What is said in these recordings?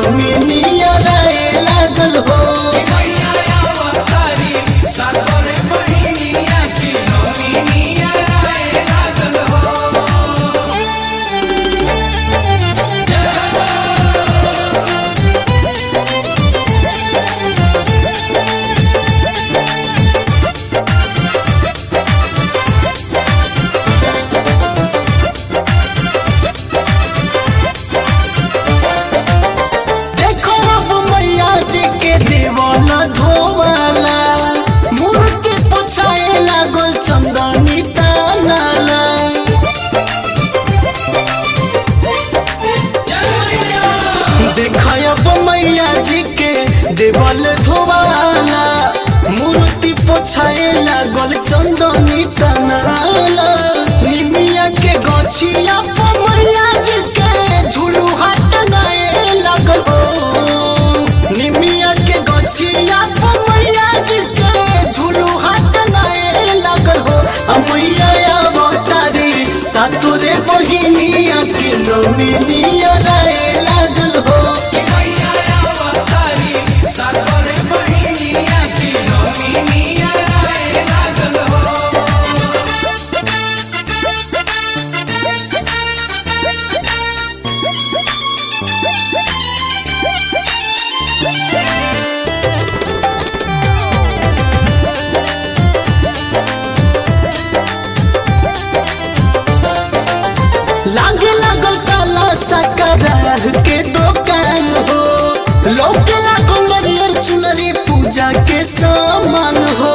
नमिनिया राय लागल हो। धोवाला मूर्ति पोछाए लागल चंदनी तानाला। देखब मैया जी के देवल धोवाला मूर्ति पोछाए लागल चंदनी तानाला। निमिया के गछिया पर मैया जी के झुलू हटनाए लागल हो। निमिया के गछिया पर मैया जी के झुलू हटनाए लागल हो। मैया अवतारी सातुरे बहिनिया के नमिनिया राय लागल हो। लागे लागल काला सकरार के दुकान हो। लौके लागल नरियर चुनरी पूजा के सामान हो।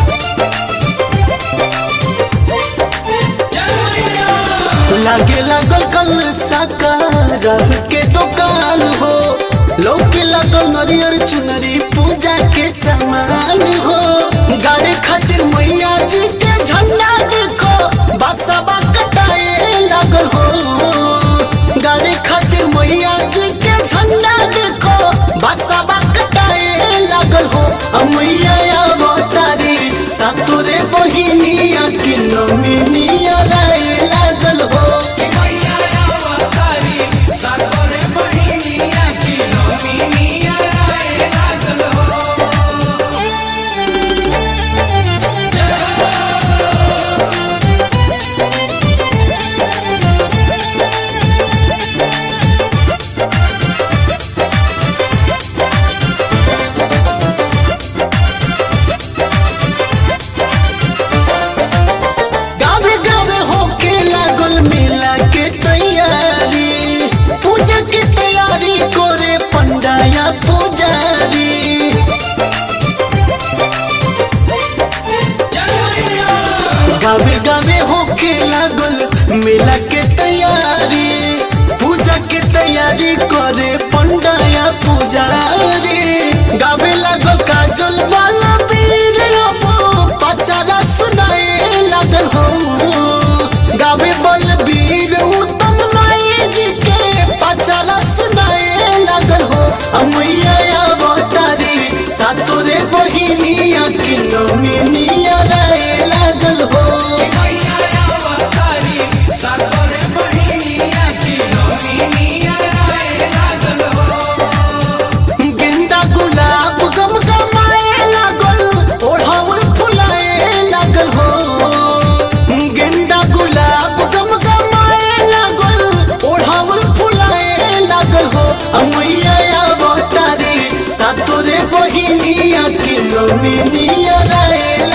लागे लागल कल सकरार के दुकान हो। लौके लागल नरियर चुनरी पूजा के सामान हो। गाड़ी खातिर मैया जी के झंडा देखो बसवा कटाए लागल हो। गाड़ी खातिर मैया जी के झंडा देखो बसवा कटाए लागल हो। मैया अवतारी सातुरे बहिनिया के नमिनिया राय लागल हो। मेला के तैयारी पूजा के तैयारी करे पंडाया पुजारी। गावे गावे होके लागल मेला के तैयारी पूजा के तैयारी करे पंडाया पुजारी। गावे लागल काजल वाला वीर पचारा सुनाए लागल हो। गावे बलबीर उत्तम माई जी के पचारा सुनाए लागल हो। मैया अवतारी सातुरे बहिनिया के नमिनिया राय लागल हो। गेंदा गुलाब गमगमाए लागल ओढ़ाउल फुलाए लागल हो। गेंदा गुलाब गमगमाए लागल ओढ़ाउल फुलाए लागल हो। मैया अवतारी सातुरे बहिनिया के नमिनिया राय